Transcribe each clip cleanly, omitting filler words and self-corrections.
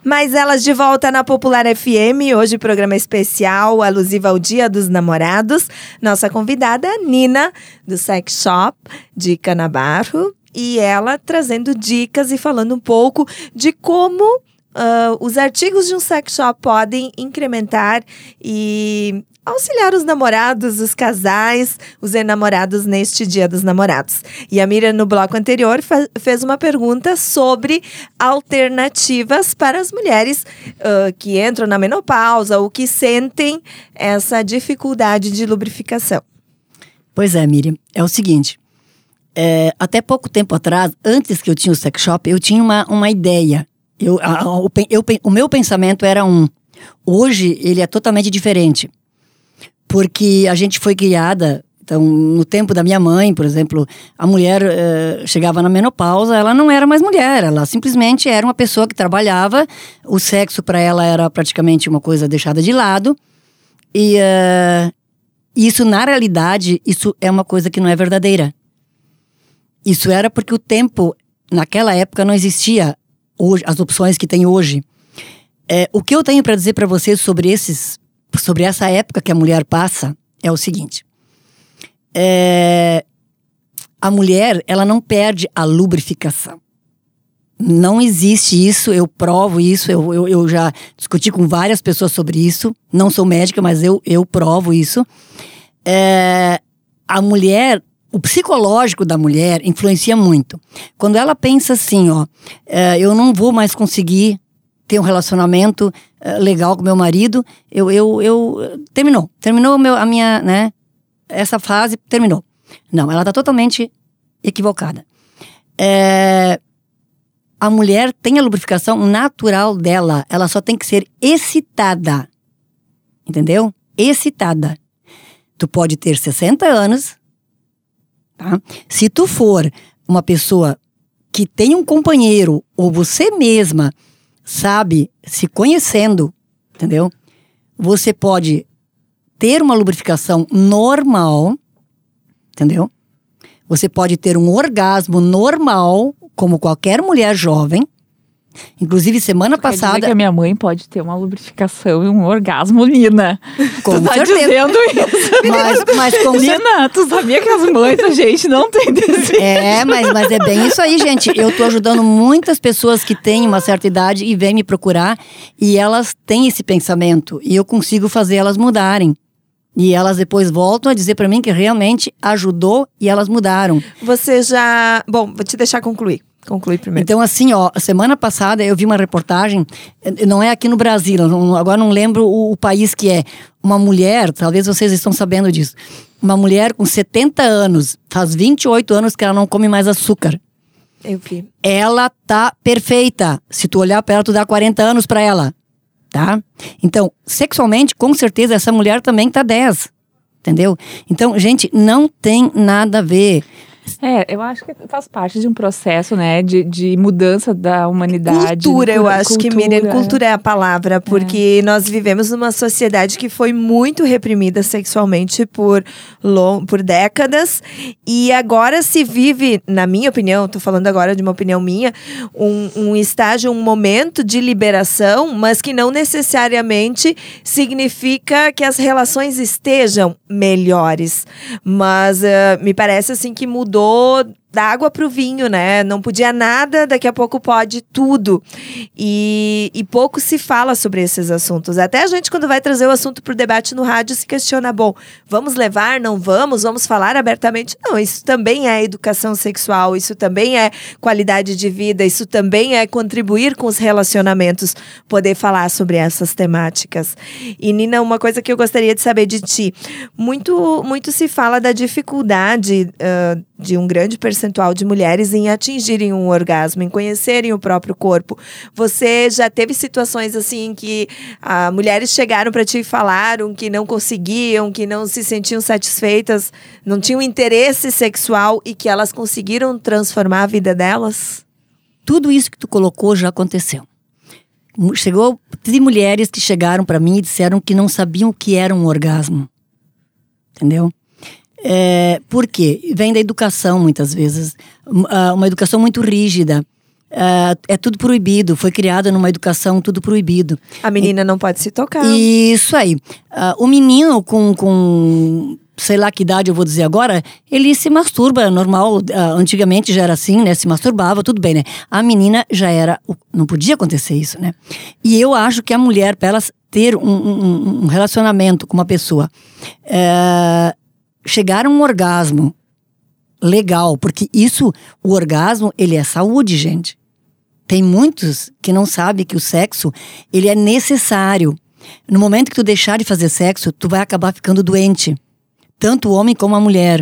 Mais elas de volta na Popular FM, hoje programa especial alusivo ao Dia dos Namorados. Nossa convidada é Nina, do Sex Shop de Canabarro, e ela trazendo dicas e falando um pouco de como os artigos de um sex shop podem incrementar e auxiliar os namorados, os casais, os enamorados neste Dia dos Namorados. E a Miriam, no bloco anterior, fez uma pergunta sobre alternativas para as mulheres que entram na menopausa ou que sentem essa dificuldade de lubrificação. Pois é, Miriam. É o seguinte, até pouco tempo atrás, antes que eu tinha o sex shop, eu tinha uma ideia. O meu pensamento era Hoje, ele é totalmente diferente. Porque a gente foi criada, então, no tempo da minha mãe, por exemplo, a mulher chegava na menopausa, ela não era mais mulher, ela simplesmente era uma pessoa que trabalhava, o sexo para ela era praticamente uma coisa deixada de lado, e isso, na realidade, isso é uma coisa que não é verdadeira. Isso era porque o tempo, naquela época, não existia hoje, as opções que tem hoje. O que eu tenho para dizer para vocês sobre essa época que a mulher passa é o seguinte. A mulher, ela não perde a lubrificação. Não existe isso, eu provo isso, eu já discuti com várias pessoas sobre isso. Não sou médica, mas eu provo isso. A mulher, o psicológico da mulher influencia muito. Quando ela pensa assim, eu não vou mais conseguir ter um relacionamento legal com meu marido, terminou a minha, né, essa fase terminou. Não, ela tá totalmente equivocada. A mulher tem a lubrificação natural dela, ela só tem que ser excitada, entendeu? Excitada. Tu pode ter 60 anos, tá? Se tu for uma pessoa que tem um companheiro, ou você mesma sabe, se conhecendo, entendeu? Você pode ter uma lubrificação normal, entendeu? Você pode ter um orgasmo normal, como qualquer mulher jovem. Inclusive, semana passada... Quer dizer que a minha mãe pode ter uma lubrificação e um orgasmo, Nina. Com tu tá certeza. Dizendo isso. Mas com Nina, tu sabia que as mães da gente não têm desejo? Mas é bem isso aí, gente. Eu tô ajudando muitas pessoas que têm uma certa idade e vêm me procurar. E elas têm esse pensamento. E eu consigo fazer elas mudarem. E elas depois voltam a dizer pra mim que realmente ajudou e elas mudaram. Você já... Bom, vou te deixar concluir. Conclui primeiro. Então, assim, semana passada eu vi uma reportagem, não é aqui no Brasil, agora não lembro o país que é. Uma mulher, talvez vocês estão sabendo disso, uma mulher com 70 anos, faz 28 anos que ela não come mais açúcar. Eu vi. Ela tá perfeita. Se tu olhar pra ela, tu dá 40 anos pra ela, tá? Então, sexualmente, com certeza, essa mulher também tá 10, entendeu? Então, gente, não tem nada a ver. Eu acho que faz parte de um processo, né, de mudança da humanidade. Cultura, eu acho que, Miriam, cultura é a palavra, porque nós vivemos numa sociedade que foi muito reprimida sexualmente por décadas, e agora se vive, na minha opinião, tô falando agora de uma opinião minha, um estágio, um momento de liberação, mas que não necessariamente significa que as relações estejam melhores, mas me parece assim que mudou da água pro vinho, né? Não podia nada, daqui a pouco pode tudo. E pouco se fala sobre esses assuntos. Até a gente, quando vai trazer o assunto pro debate no rádio, se questiona, bom, vamos levar, não vamos? Vamos falar abertamente? Não, isso também é educação sexual, isso também é qualidade de vida, isso também é contribuir com os relacionamentos, poder falar sobre essas temáticas. E, Nina, uma coisa que eu gostaria de saber de ti, muito se fala da dificuldade de um grande percentual de mulheres em atingirem um orgasmo, em conhecerem o próprio corpo. Você já teve situações assim que mulheres chegaram para ti e falaram que não conseguiam, que não se sentiam satisfeitas, não tinham interesse sexual e que elas conseguiram transformar a vida delas? Tudo isso que tu colocou já aconteceu. Tem mulheres que chegaram para mim e disseram que não sabiam o que era um orgasmo. Entendeu? Por quê? Vem da educação, muitas vezes. Uma educação muito rígida. é tudo proibido. Foi criada numa educação tudo proibido. A menina não pode se tocar. Isso aí. O menino com sei lá que idade eu vou dizer agora, ele se masturba, normal. Antigamente já era assim, né? Se masturbava, tudo bem, né? A menina já era... Não podia acontecer isso, né? E eu acho que a mulher, para ela ter um relacionamento com uma pessoa, chegar a um orgasmo legal, porque o orgasmo, ele é saúde, gente. Tem muitos que não sabem que o sexo, ele é necessário. No momento que tu deixar de fazer sexo, tu vai acabar ficando doente. Tanto o homem como a mulher.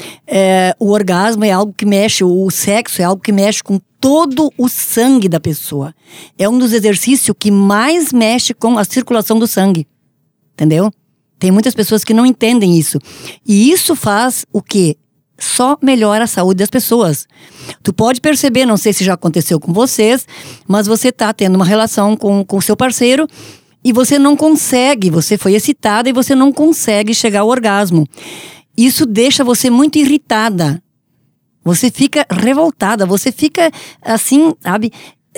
O orgasmo é algo que mexe, o sexo é algo que mexe com todo o sangue da pessoa. É um dos exercícios que mais mexe com a circulação do sangue. Entendeu? Tem muitas pessoas que não entendem isso. E isso faz o quê? Só melhora a saúde das pessoas. Tu pode perceber, não sei se já aconteceu com vocês, mas você tá tendo uma relação com o seu parceiro e você não consegue, você foi excitada e você não consegue chegar ao orgasmo. Isso deixa você muito irritada. Você fica revoltada, você fica assim, sabe,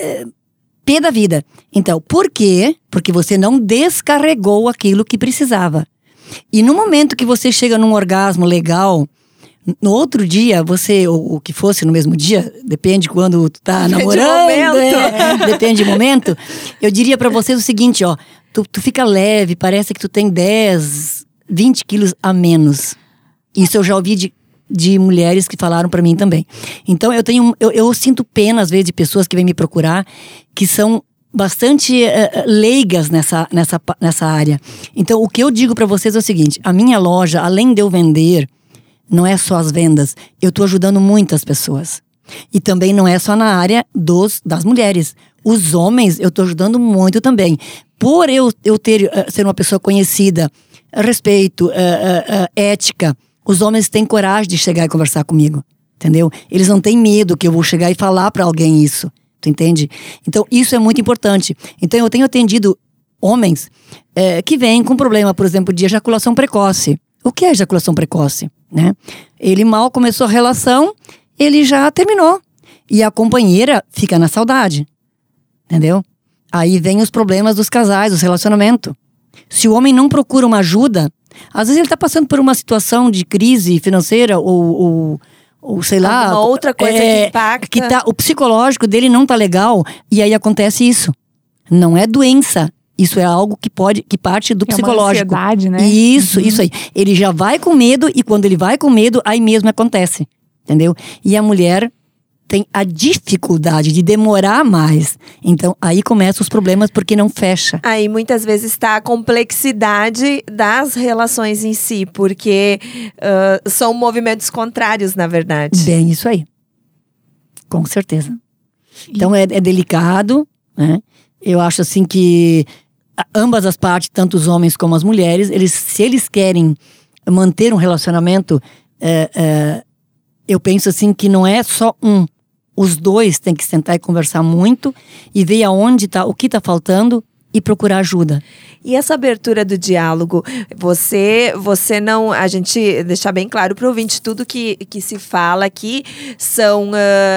pé da vida. Então, por quê? Porque você não descarregou aquilo que precisava. E no momento que você chega num orgasmo legal, no outro dia, ou que fosse no mesmo dia, depende quando tu tá namorando, depende do momento, eu diria pra vocês o seguinte, ó, tu fica leve, parece que tu tem 10, 20 quilos a menos. Isso eu já ouvi de mulheres que falaram pra mim também. Então eu sinto pena às vezes de pessoas que vêm me procurar, que são bastante leigas nessa área. Então o que eu digo pra vocês é o seguinte, a minha loja, além de eu vender, não é só as vendas, eu tô ajudando muitas pessoas. E também não é só na área das mulheres. Os homens eu tô ajudando muito também. Por eu ser uma pessoa conhecida, respeito, ética, os homens têm coragem de chegar e conversar comigo, entendeu? Eles não têm medo que eu vou chegar e falar pra alguém isso, tu entende? Então isso é muito importante. Então eu tenho atendido homens que vêm com problema, por exemplo, de ejaculação precoce. O que é ejaculação precoce? Né? Ele mal começou a relação, ele já terminou. E a companheira fica na saudade. Entendeu? Aí vem os problemas dos casais, dos relacionamentos. Se o homem não procura uma ajuda, às vezes ele está passando por uma situação de crise financeira ou sei lá... Uma outra coisa que impacta. O psicológico dele não tá legal, e aí acontece isso. Não é doença. Isso é algo que parte do psicológico. É uma ansiedade, né? Isso aí. Ele já vai com medo e quando ele vai com medo, aí mesmo acontece. Entendeu? E a mulher tem a dificuldade de demorar mais. Então, aí começam os problemas porque não fecha. Aí muitas vezes está a complexidade das relações em si, porque são movimentos contrários, na verdade. Bem, isso aí. Com certeza. Então, é delicado, né? Eu acho assim que ambas as partes, tanto os homens como as mulheres, se eles querem manter um relacionamento, eu penso assim que não é só um. Os dois têm que sentar e conversar muito e ver aonde tá, o que tá faltando e procurar ajuda. E essa abertura do diálogo, você não... A gente deixar bem claro para o ouvinte, tudo que se fala aqui são...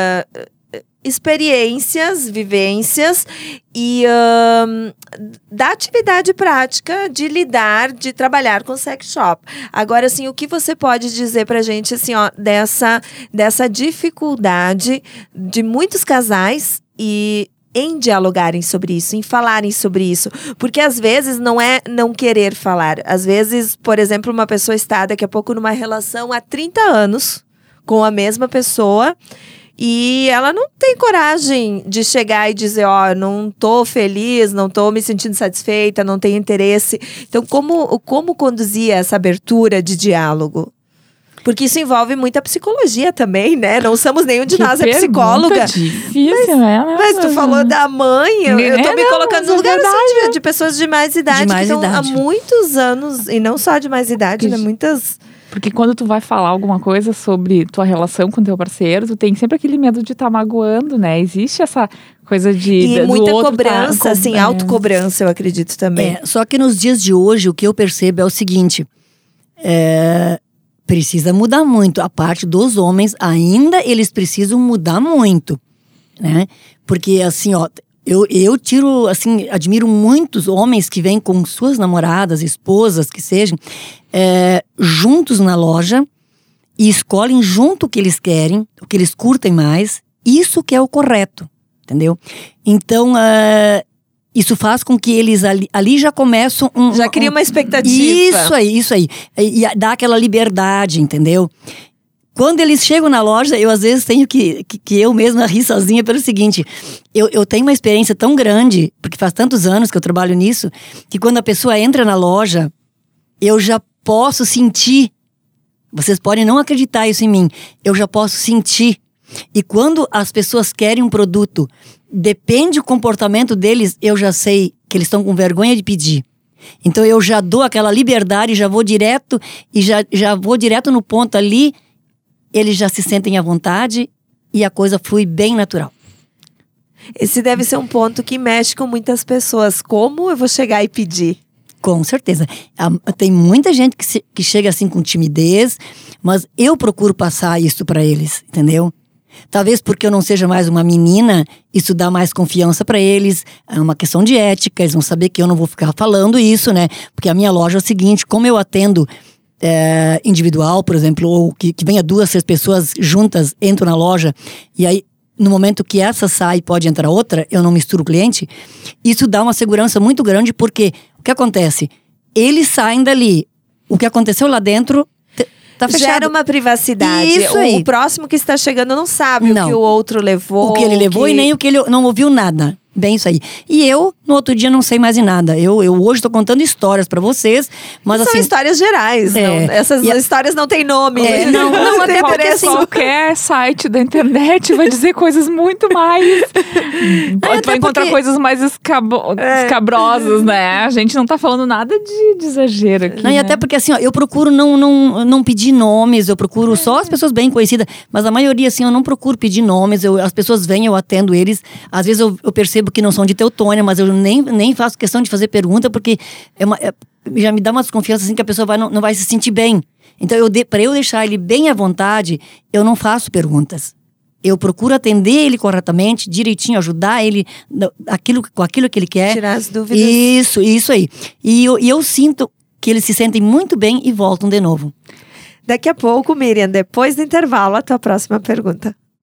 experiências, vivências e da atividade prática de trabalhar com sex shop. Agora, assim, o que você pode dizer pra gente, assim, ó, dessa dificuldade de muitos casais em dialogarem sobre isso, em falarem sobre isso? Porque às vezes não é não querer falar. Às vezes, por exemplo, uma pessoa está daqui a pouco numa relação há 30 anos com a mesma pessoa, e ela não tem coragem de chegar e dizer, não tô feliz, não tô me sentindo satisfeita, não tenho interesse. Então, como conduzir essa abertura de diálogo? Porque isso envolve muita psicologia também, né? Não somos nenhum de nós é psicóloga. Difícil, né? Mas tu falou da mãe, eu tô me colocando no lugar assim, de pessoas de mais idade, que estão há muitos anos, e não só de mais idade, né? Muitas... Porque quando tu vai falar alguma coisa sobre tua relação com teu parceiro, tu tem sempre aquele medo de estar magoando, né? Existe essa coisa E muita cobrança, assim, autocobrança, eu acredito também. Só que nos dias de hoje, o que eu percebo é o seguinte, precisa mudar muito. A parte dos homens, ainda eles precisam mudar muito. né? Porque assim, ó, eu tiro, assim, admiro muitos homens que vêm com suas namoradas, esposas, que sejam, juntos na loja e escolhem junto o que eles querem, o que eles curtem mais. Isso que é o correto, entendeu? Então, isso faz com que eles ali já começam… Já cria uma expectativa. Isso aí. E dá aquela liberdade, entendeu? Quando eles chegam na loja, eu às vezes tenho que eu mesma rir sozinha pelo seguinte. Eu tenho uma experiência tão grande, porque faz tantos anos que eu trabalho nisso, que quando a pessoa entra na loja, eu já posso sentir. Vocês podem não acreditar isso em mim. Eu já posso sentir. E quando as pessoas querem um produto, depende do comportamento deles, eu já sei que eles estão com vergonha de pedir. Então eu já dou aquela liberdade, já vou direto e já vou direto no ponto ali. Eles já se sentem à vontade e a coisa flui bem natural. Esse deve ser um ponto que mexe com muitas pessoas. Como eu vou chegar e pedir? Com certeza. Tem muita gente que chega assim com timidez, mas eu procuro passar isso para eles, entendeu? Talvez porque eu não seja mais uma menina, isso dá mais confiança para eles. É uma questão de ética, eles vão saber que eu não vou ficar falando isso, né? Porque a minha loja é o seguinte, como eu atendo… individual, por exemplo, ou que venha 2, 3 pessoas juntas, entram na loja, e aí, no momento que essa sai, pode entrar outra, eu não misturo o cliente, isso dá uma segurança muito grande, porque o que acontece? Eles saem dali, o que aconteceu lá dentro tá fechado. Gera uma privacidade. Isso aí. O próximo que está chegando não sabe o que o outro levou. O que ele levou e nem o que ele não ouviu nada. Bem isso aí. E eu, no outro dia, não sei mais de nada. Eu hoje estou contando histórias para vocês, mas são assim… histórias gerais. Não, essas histórias não têm nome. Não, até porque assim… Qualquer site da internet vai dizer coisas muito mais… vai encontrar coisas mais escabrosas, né? A gente não tá falando nada de exagero aqui, não, e até porque assim, ó, eu procuro não pedir nomes, eu procuro só as pessoas bem conhecidas, mas a maioria assim, eu não procuro pedir nomes, as pessoas vêm, eu atendo eles, às vezes eu percebo que não são de Teutônia, mas eu nem faço questão de fazer pergunta, porque já me dá uma desconfiança assim que a pessoa não vai se sentir bem. Então, para eu deixar ele bem à vontade, eu não faço perguntas. Eu procuro atender ele corretamente, direitinho, ajudar ele com aquilo que ele quer. Tirar as dúvidas. Isso aí. E eu sinto que eles se sentem muito bem e voltam de novo. Daqui a pouco, Miriam, depois do intervalo, a tua próxima pergunta.